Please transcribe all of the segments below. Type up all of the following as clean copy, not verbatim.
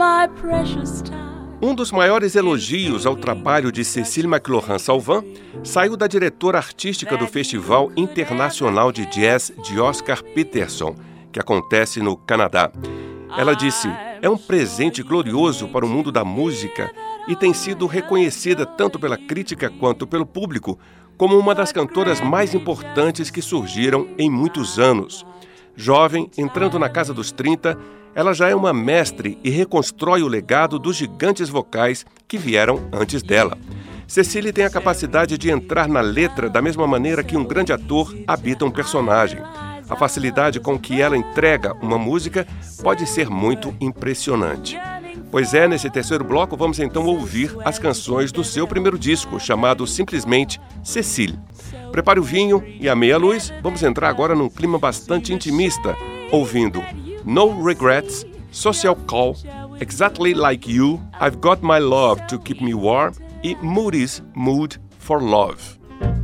my precious time. Um dos maiores elogios ao trabalho de Cécile McLorin-Salvant saiu da diretora artística do Festival Internacional de Jazz de Oscar Peterson, que acontece no Canadá. Ela disse: é um presente glorioso para o mundo da música e tem sido reconhecida tanto pela crítica quanto pelo público como uma das cantoras mais importantes que surgiram em muitos anos. Jovem, entrando na casa dos 30, ela já é uma mestre e reconstrói o legado dos gigantes vocais que vieram antes dela. Cécile tem a capacidade de entrar na letra da mesma maneira que um grande ator habita um personagem. A facilidade com que ela entrega uma música pode ser muito impressionante. Pois é, nesse terceiro bloco vamos então ouvir as canções do seu primeiro disco, chamado simplesmente Cécile. Prepare o vinho e a meia luz, vamos entrar agora num clima bastante intimista, ouvindo No Regrets, Social Call, Exactly Like You, I've Got My Love to Keep Me Warm e Moody's Mood for Love.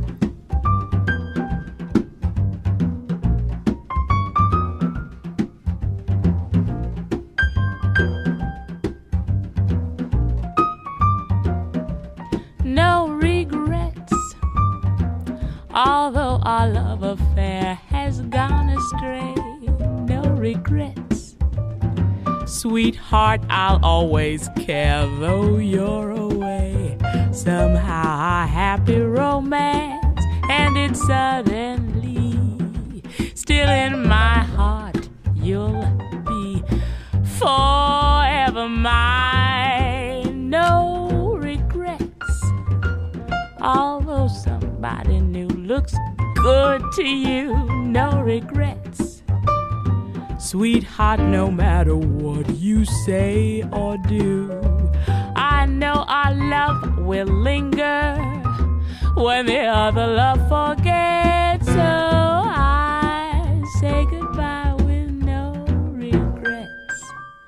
No regrets, although our love affair has gone astray. No regrets, sweetheart, I'll always care though you're away. Somehow our happy romance ended suddenly. Still in my heart you'll be forever mine. No regrets, although somebody new looks good to you. No regrets, sweetheart, no matter what you say or do, I know our love will linger when the other love forgets. So I say goodbye with no regrets.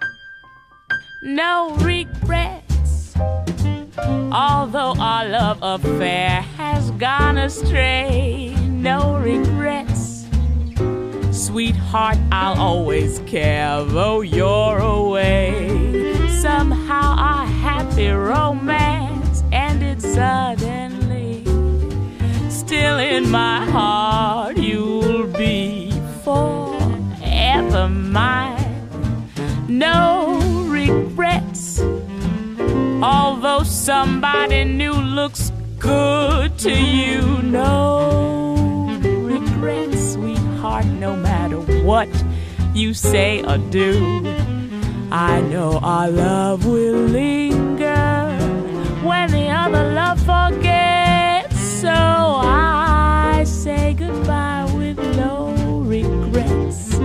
No regrets, although our love affair has gone astray. No regrets, sweetheart, I'll always care though you're away. Somehow our happy romance ended suddenly. Still in my heart you'll be forever mine. No regrets, although somebody new looks good to you. No regrets, sweetheart, no matter what you say or do, I know our love will linger when the other love forgets. So I say goodbye with no regrets.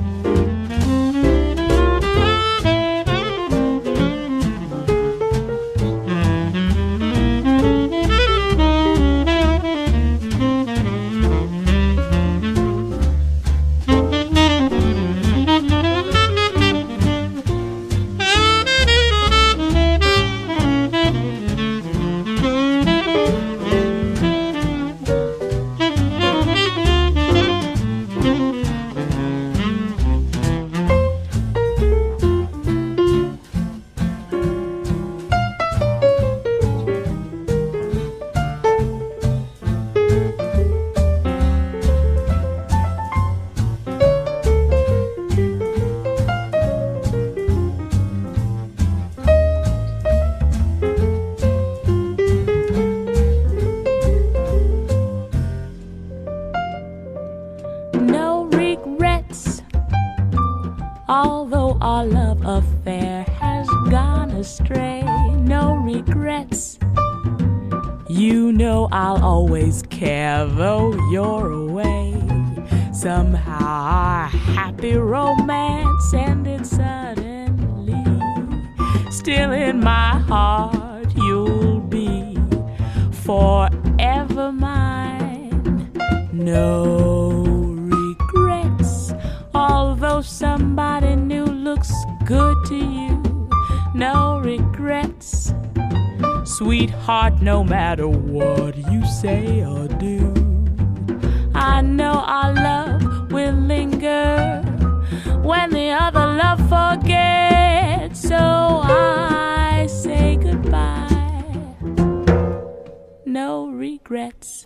Although our love affair has gone astray, no regrets. You know I'll always care though you're away. Somehow our happy romance ended suddenly. Still in my heart you'll be forever mine. No regrets, although somebody new looks good to you. No regrets, sweetheart, no matter what you say or do. I know our love will linger when the other love forgets. So I say goodbye. No regrets.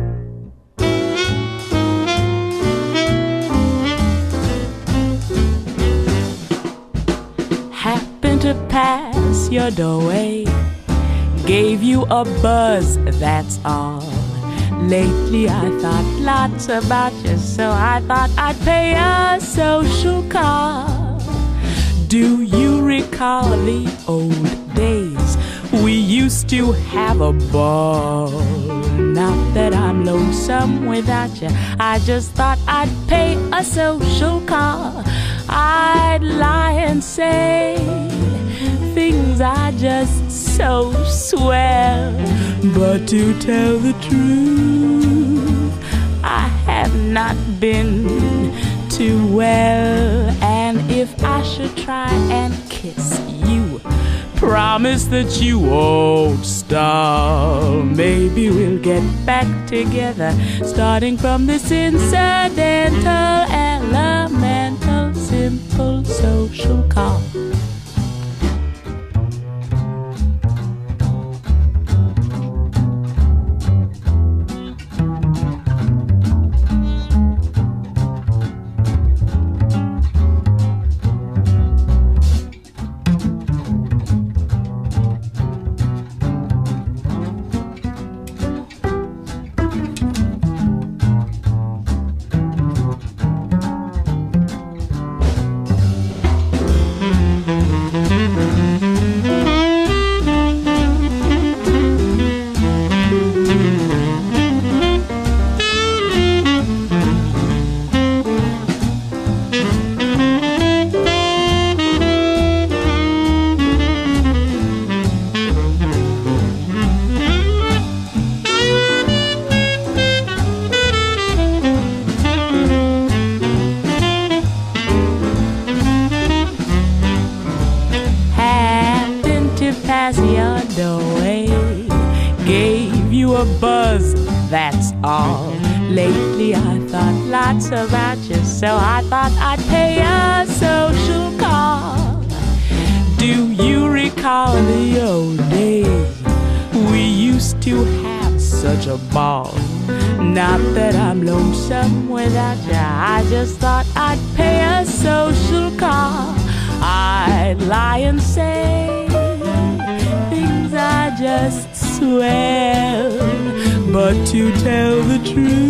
Happened to pass your doorway, gave you a buzz, that's all. Lately I thought lots about you, so I thought I'd pay a social call. Do you recall the old days? We used to have a ball. Not that I'm lonesome without you, I just thought I'd pay a social call. I'd lie and say things are just so swell, but to tell the truth, I have not been too well. And if I should try and kiss you, promise that you won't stall. Maybe we'll get back together, starting from this incidental, elemental, simple social call. Your doorway, gave you a buzz, that's all. Lately I thought lots about you, so I thought I'd pay a social call. Do you recall the old days? We used to have such a ball. Not that I'm lonesome without you, I just thought I'd pay a social call. I'd lie and say things are just swell, but to tell the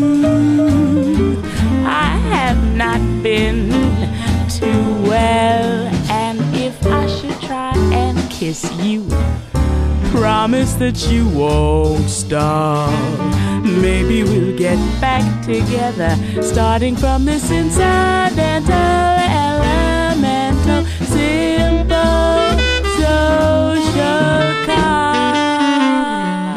truth, I have not been too well. And if I should try and kiss you, promise that you won't stall. Maybe we'll get back together, starting from this incidental, elemental, simple social call.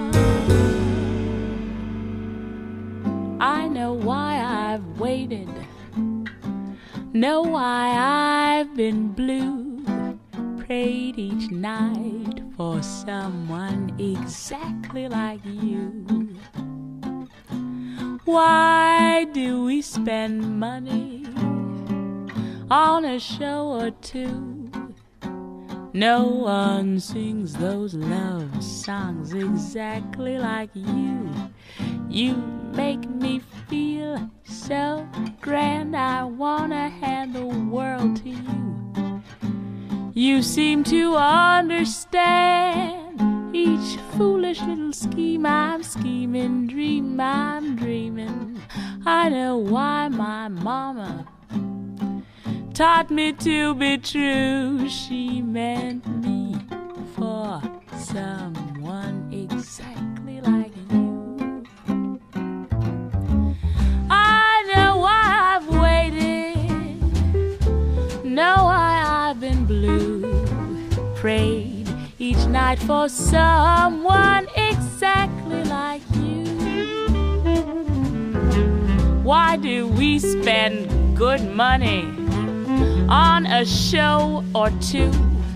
I know why I've waited, know why I've been blue, prayed each night for someone exactly like you. Why do we spend money on a show or two? No one sings those love songs exactly like you. You make me feel so grand, I wanna hand the world to you. You seem to understand each foolish little scheme I'm scheming, dream I'm dreaming. I know why my mama taught me to be true. She meant me for someone exactly like you. I know why I've waited, know why I've been blue, prayed each night for someone exactly like you. Why do we spend good money on a show or two?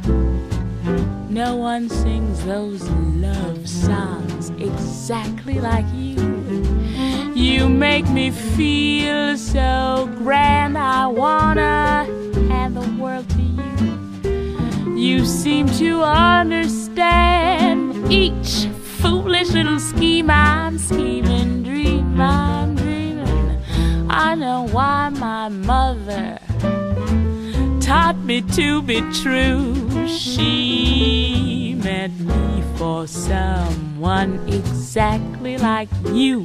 No one sings those love songs exactly like you. You make me feel so grand, I wanna hand the world to you. You seem to understand each foolish little scheme I'm scheming, dream I'm dreaming. I know why my mother taught me to be true. She meant me for someone exactly like you.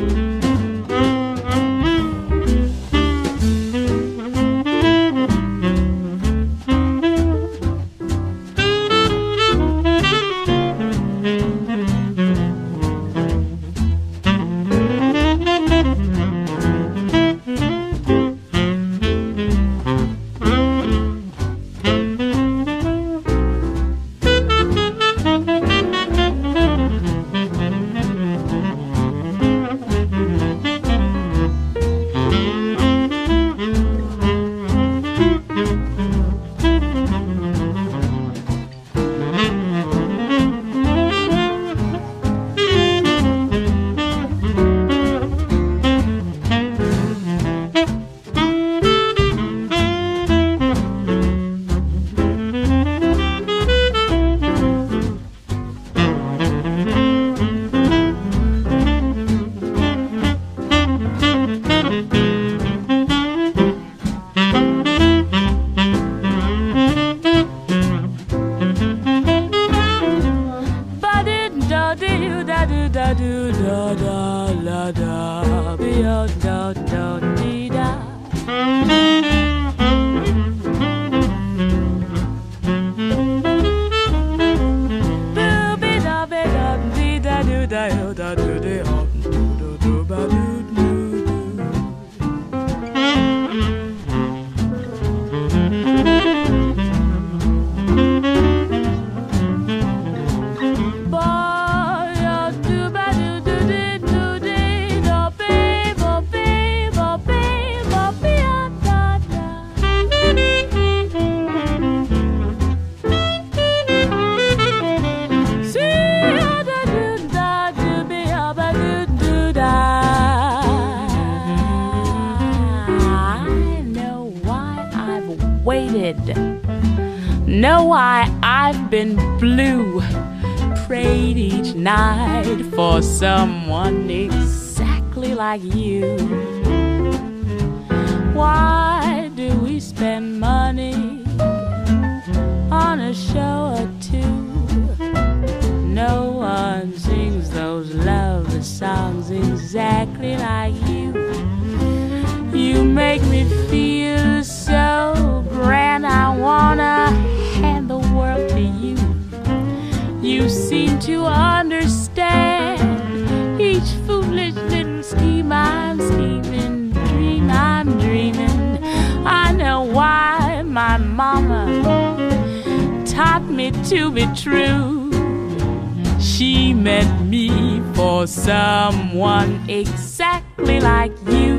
Know why I've been blue, prayed each night for someone exactly like you. Why do we spend money on a show or two? No one sings those love songs exactly like you. You make me feel so grand, I wanna hand the world to you. You seem to understand each foolish little scheme I'm scheming, dream I'm dreaming. I know why my mama taught me to be true. She meant me for someone exactly like you.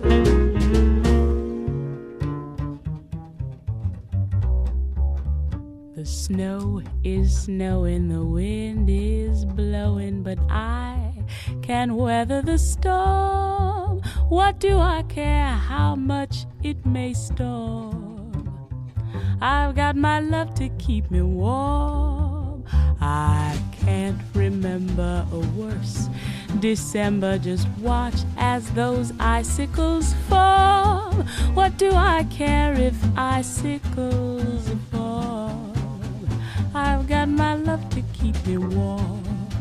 The snow is snowing, the wind is blowing, but I can weather the storm. What do I care how much it may storm? I've got my love to keep me warm. I can't remember a worse December. Just watch as those icicles fall. What do I care if icicles fall? I've got my love to keep me warm.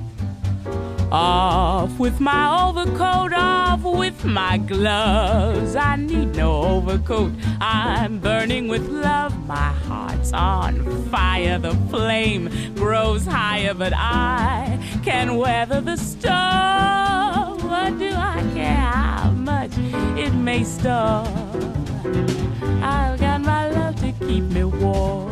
Off with my overcoat, off with my gloves. I need no overcoat, I'm burning with love. My heart's on fire, the flame grows higher, but I can weather the storm. What do I care how much it may storm? I've got my love to keep me warm.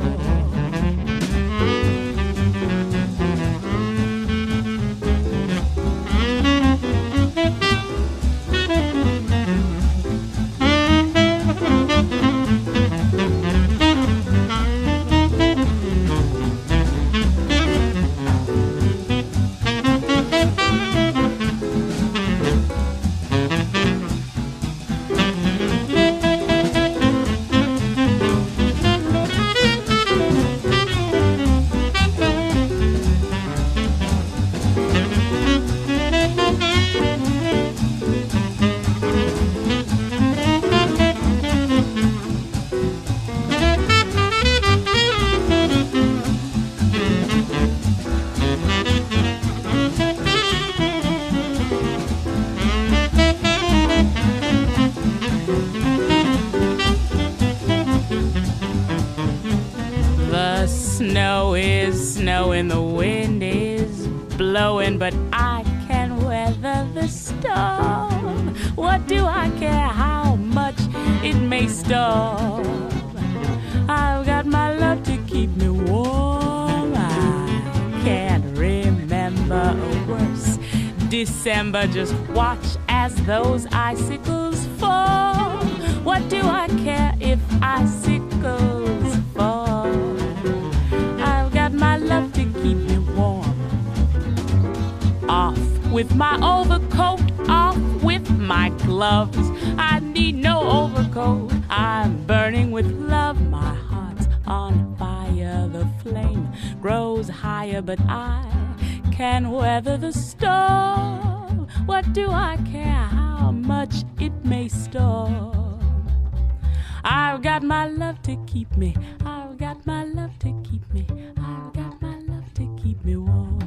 weather the storm. What do I care how much it may storm? I've got my love to keep me warm. I can't remember a worse December. Just watch as those icicles fall. What do I care if icicles fall? I've got my love to keep me warm. Off with my overcoat, off with my gloves. I need no overcoat. I'm burning with love. My heart's on fire. The flame grows higher, but I can weather the storm. What do I care how much it may storm? I've got my love to keep me. I've got my love to keep me. I've got my love to keep me warm.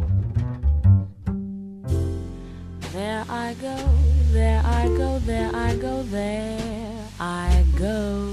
There I go, there I go, there I go, there I go.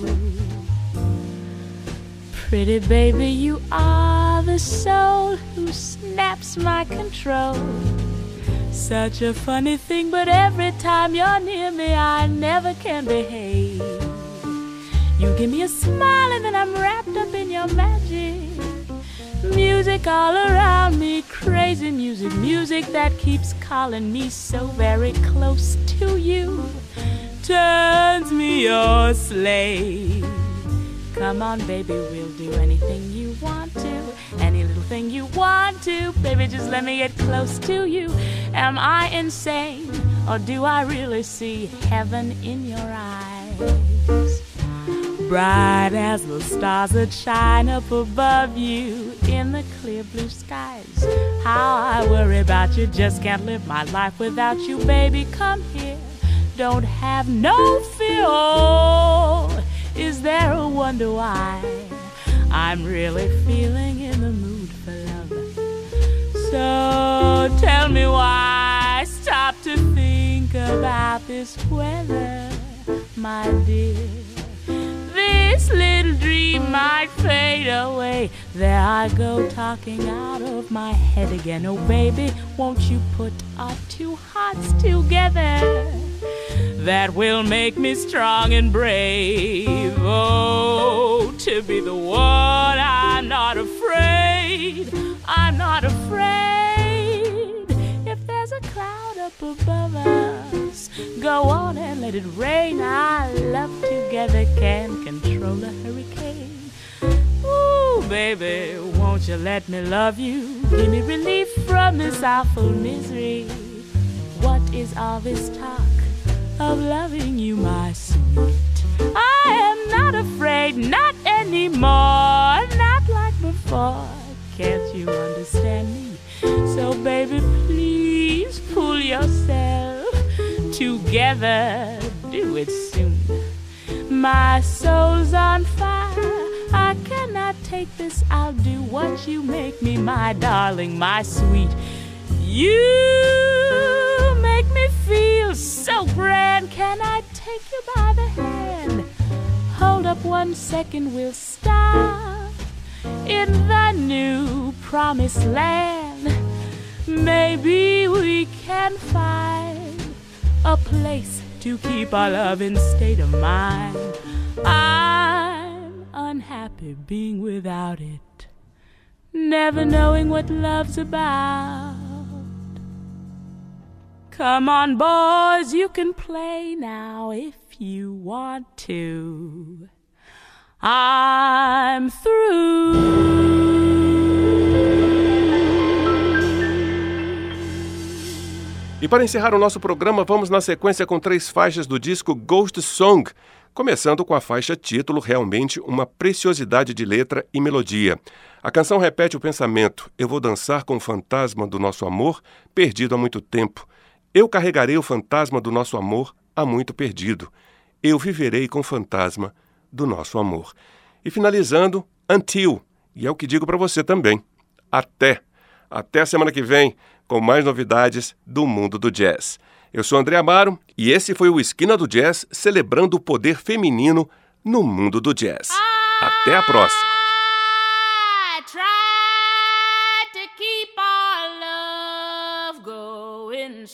Pretty baby, you are the soul who snaps my control. Such a funny thing, but every time you're near me, I never can behave. You give me a smile and then I'm wrapped up in your magic. Music all around me, crazy music, music that keeps calling me so very close to you. Turns me your slave. Come on, baby, we'll do anything you want to. Any little thing you want to. Baby, just let me get close to you. Am I insane, or do I really see heaven in your eyes? Bright as the stars that shine up above you in the clear blue skies. How I worry about you, just can't live my life without you. Baby, come here, don't have no fear. Oh, is there a wonder why I'm really feeling in the mood for love? So tell me why. Stop to think about this weather, my dear. This little dream might fade away. There I go, talking out of my head again. Oh baby, won't you put our two hearts together? That will make me strong and brave. Oh, to be the one. I'm not afraid. I'm not afraid. If there's a cloud up above us, go on and let it rain. Our love together can control a hurricane. Ooh, baby, won't you let me love you? Give me relief from this awful misery. What is all this talk of loving you, my sweet? I am not afraid, not anymore, not like before. Can't you understand me? So baby, please pull yourself together. Do it soon. My soul's on fire. I cannot take this. I'll do what you make me, my darling, my sweet. You make me feel so grand. Can I take you by the hand? Hold up 1 second, we'll stop in the new promised land. Maybe we can find a place to keep our love in state of mind. I'm unhappy being without it, never knowing what love's about. Come on, boys, you can play now if you want to. I'm through. E para encerrar o nosso programa, vamos na sequência com 3 faixas do disco Ghost Song, começando com a faixa título, realmente uma preciosidade de letra e melodia. A canção repete o pensamento: eu vou dançar com o fantasma do nosso amor, perdido há muito tempo. Eu carregarei o fantasma do nosso amor há muito perdido. Eu viverei com o fantasma do nosso amor. E finalizando, Until, e é o que digo para você também. Até a semana que vem, com mais novidades do mundo do jazz. Eu sou André Amaro e esse foi o Esquina do Jazz, celebrando o poder feminino no mundo do jazz. Até a próxima! I tried to keep our love going been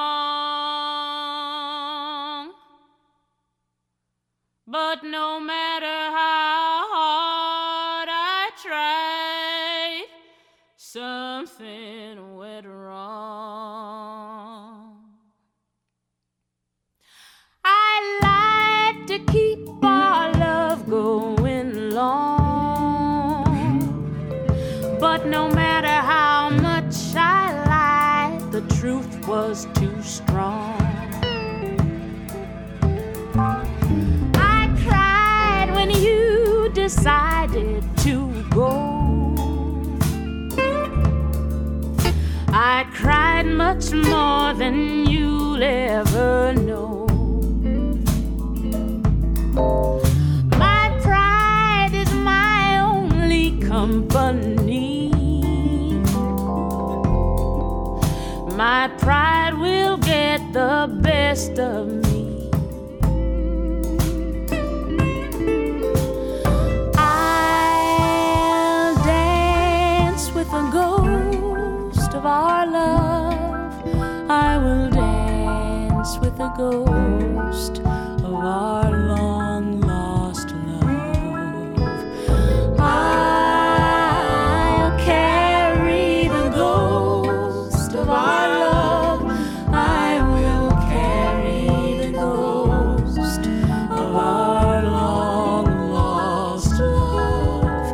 strong. But no matter how hard I tried, something went wrong. I like to keep our love going long, but no matter how much I lied, the truth was too strong. Decided to go. I cried much more than you'll ever know. My pride is my only company. My pride will get the best of me. The ghost of our love, I will dance with the ghost of our long lost love. I'll carry the ghost of our love. I will carry the ghost of our long lost love.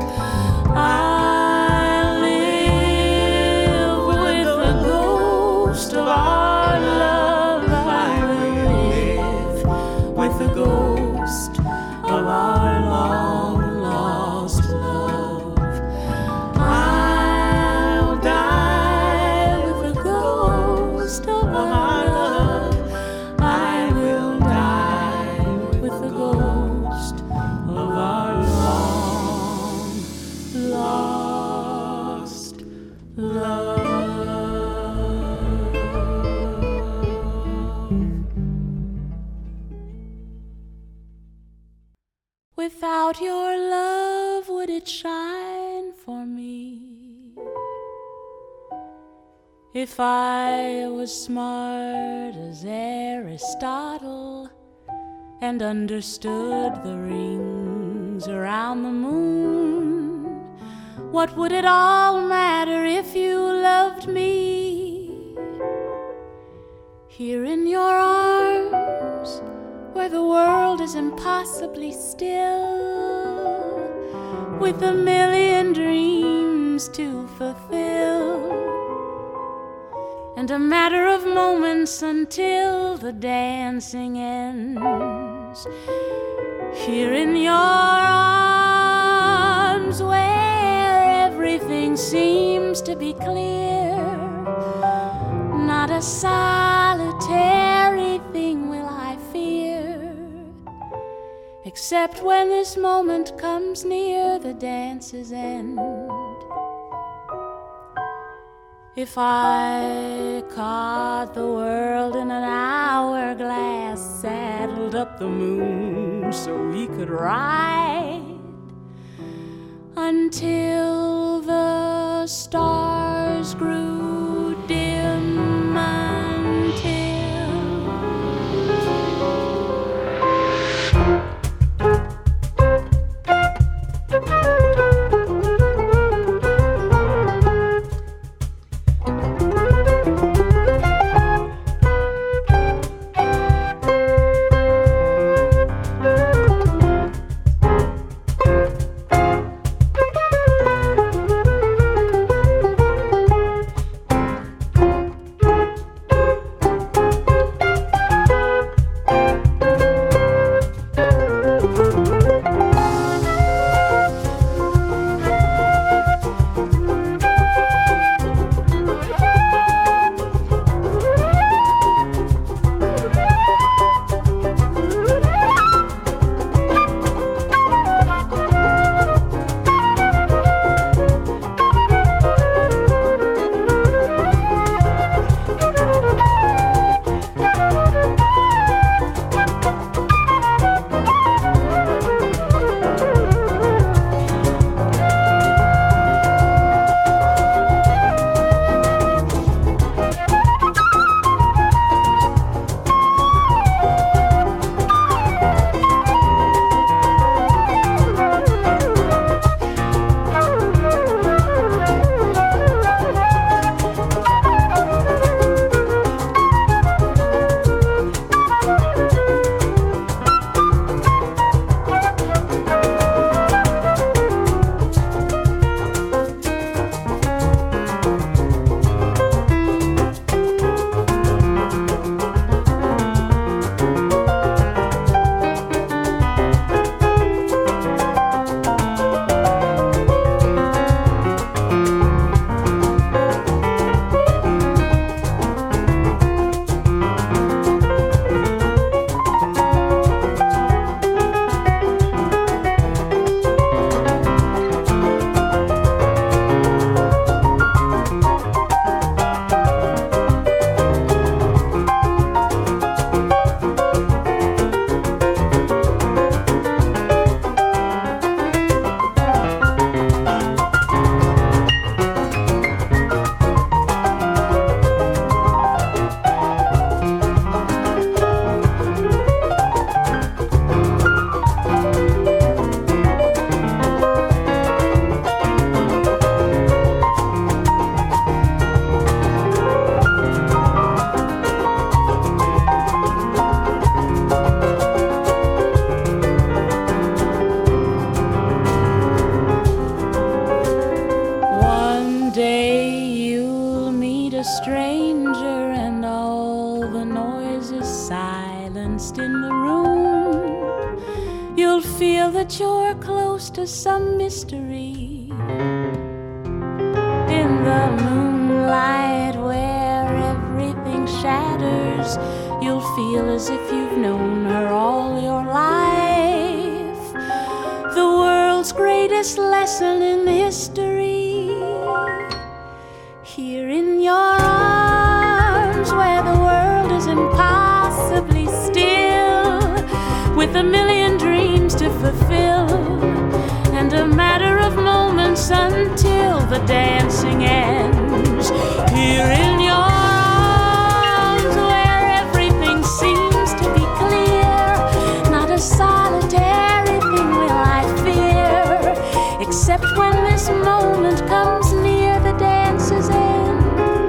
Without your love, would it shine for me? If I was smart as Aristotle and understood the rings around the moon, what would it all matter if you loved me? Here in your arms, where the world is impossibly still, with a million dreams to fulfill, and a matter of moments until the dancing ends. Here in your arms, where everything seems to be clear, not a solitary thing will I fear, except when this moment comes near the dance's end. If I caught the world in an hourglass, saddled up the moon so we could ride until the stars grew dim, danced in the room, you'll feel that you're close to some mystery. In the moonlight where everything shatters, you'll feel as if you've known her all your life. The world's greatest lesson in history, here in your arms where the world is impossibly still, with a million dreams to fulfill, and a matter of moments until the dancing ends. Here in your arms where everything seems to be clear, not a solitary thing will I fear, except when this moment comes near the dance's end.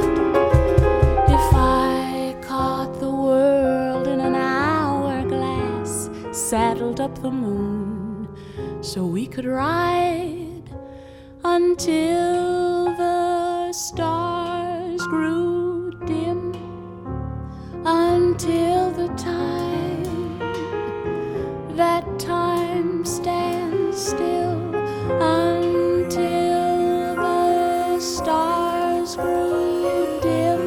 If I caught the world in an hourglass, saddled up the moon so we could ride until the stars grew dim, until the time, that time stands still, until the stars grew dim,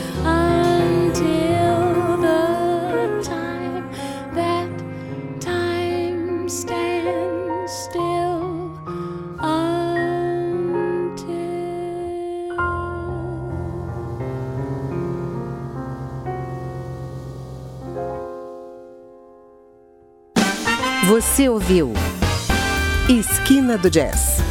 until the time, that time stands still, Você ouviu Esquina do Jazz,